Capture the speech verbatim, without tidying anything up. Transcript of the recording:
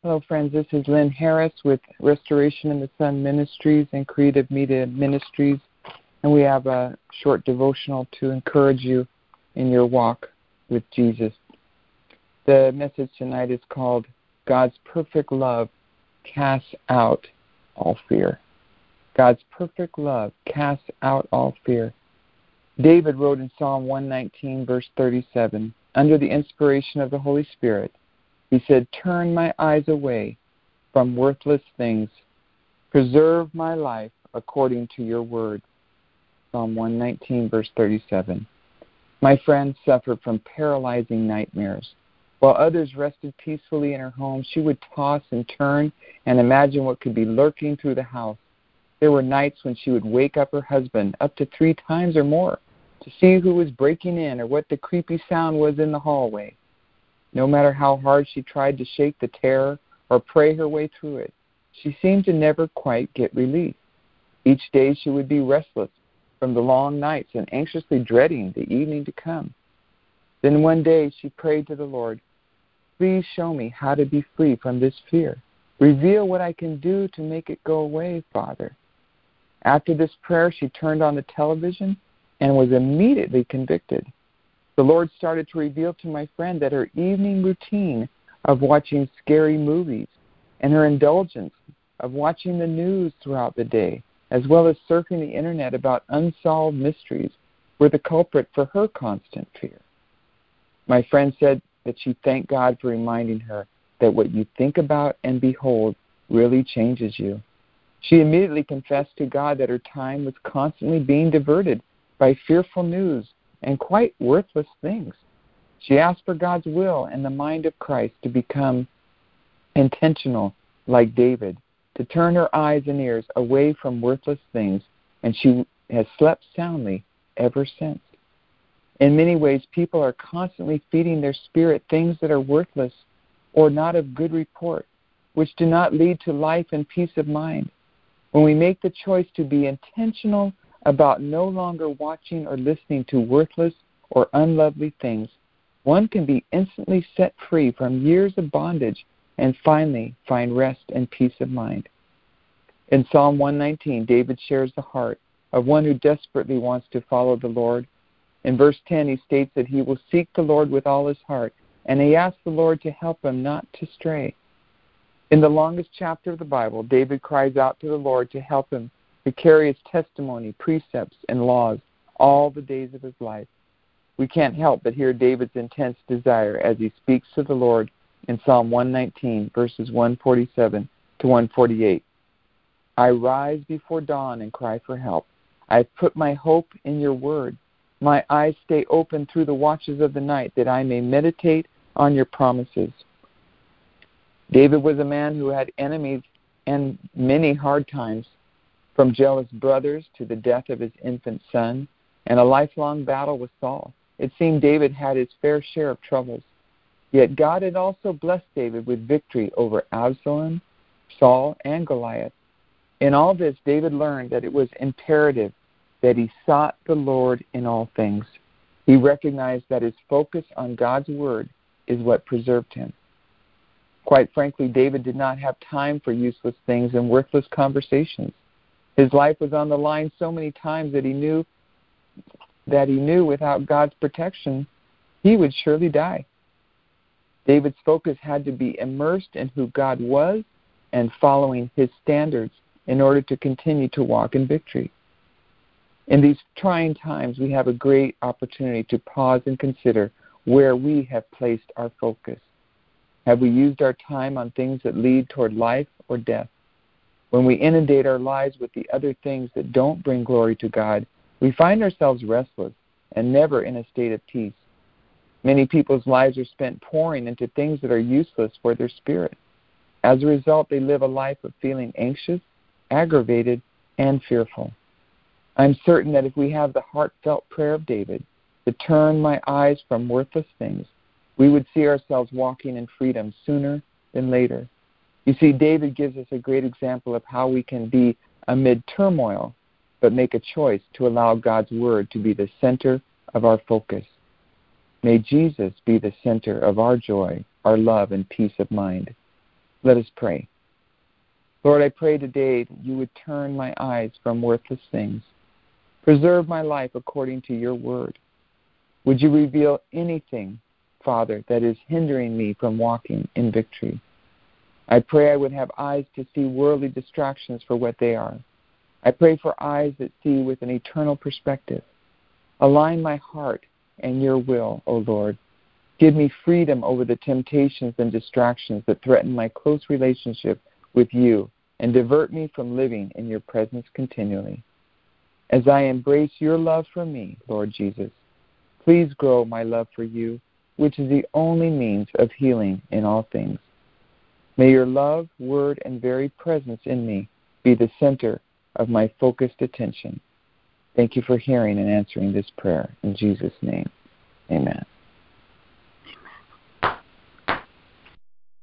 Hello, friends. This is Lynn Harris with Restoration in the Sun Ministries and Creative Media Ministries, and we have a short devotional to encourage you in your walk with Jesus. The message tonight is called God's Perfect Love Casts Out All Fear. God's perfect love casts out all fear. David wrote in Psalm one nineteen, verse thirty-seven, under the inspiration of the Holy Spirit, he said, "Turn my eyes away from worthless things. Preserve my life according to your word." Psalm one nineteen, verse thirty-seven. My friend suffered from paralyzing nightmares. While others rested peacefully in her home, she would toss and turn and imagine what could be lurking through the house. There were nights when she would wake up her husband up to three times or more to see who was breaking in or what the creepy sound was in the hallway. No matter how hard she tried to shake the terror or pray her way through it, she seemed to never quite get relief. Each day she would be restless from the long nights and anxiously dreading the evening to come. Then one day she prayed to the Lord, "Please show me how to be free from this fear. Reveal what I can do to make it go away, Father." After this prayer, she turned on the television and was immediately convicted. The Lord started to reveal to my friend that her evening routine of watching scary movies and her indulgence of watching the news throughout the day, as well as surfing the internet about unsolved mysteries, were the culprit for her constant fear. My friend said that she thanked God for reminding her that what you think about and behold really changes you. She immediately confessed to God that her time was constantly being diverted by fearful news and quite worthless things. She asked for God's will and the mind of Christ to become intentional like David, to turn her eyes and ears away from worthless things, and she has slept soundly ever since. In many ways, people are constantly feeding their spirit things that are worthless or not of good report, which do not lead to life and peace of mind. When we make the choice to be intentional about no longer watching or listening to worthless or unlovely things, one can be instantly set free from years of bondage and finally find rest and peace of mind. In Psalm one nineteen, David shares the heart of one who desperately wants to follow the Lord. In verse ten, he states that he will seek the Lord with all his heart, and he asks the Lord to help him not to stray. In the longest chapter of the Bible, David cries out to the Lord to help him to carry his testimony, precepts, and laws all the days of his life. We can't help but hear David's intense desire as he speaks to the Lord in Psalm one nineteen, verses one forty-seven to one forty-eight. I rise before dawn and cry for help. I have put my hope in your word. My eyes stay open through the watches of the night that I may meditate on your promises. David was a man who had enemies and many hard times, from jealous brothers to the death of his infant son, and a lifelong battle with Saul. It seemed David had his fair share of troubles. Yet God had also blessed David with victory over Absalom, Saul, and Goliath. In all this, David learned that it was imperative that he sought the Lord in all things. He recognized that his focus on God's word is what preserved him. Quite frankly, David did not have time for useless things and worthless conversations. His life was on the line so many times that he knew that he knew without God's protection, he would surely die. David's focus had to be immersed in who God was and following his standards in order to continue to walk in victory. In these trying times, we have a great opportunity to pause and consider where we have placed our focus. Have we used our time on things that lead toward life or death? When we inundate our lives with the other things that don't bring glory to God, we find ourselves restless and never in a state of peace. Many people's lives are spent pouring into things that are useless for their spirit. As a result, they live a life of feeling anxious, aggravated, and fearful. I'm certain that if we have the heartfelt prayer of David, to turn my eyes from worthless things, we would see ourselves walking in freedom sooner than later. You see, David gives us a great example of how we can be amid turmoil, but make a choice to allow God's word to be the center of our focus. May Jesus be the center of our joy, our love, and peace of mind. Let us pray. Lord, I pray today that you would turn my eyes from worthless things. Preserve my life according to your word. Would you reveal anything, Father, that is hindering me from walking in victory? I pray I would have eyes to see worldly distractions for what they are. I pray for eyes that see with an eternal perspective. Align my heart and your will, O Lord. Give me freedom over the temptations and distractions that threaten my close relationship with you and divert me from living in your presence continually. As I embrace your love for me, Lord Jesus, please grow my love for you, which is the only means of healing in all things. May your love, word, and very presence in me be the center of my focused attention. Thank you for hearing and answering this prayer. In Jesus' name, amen.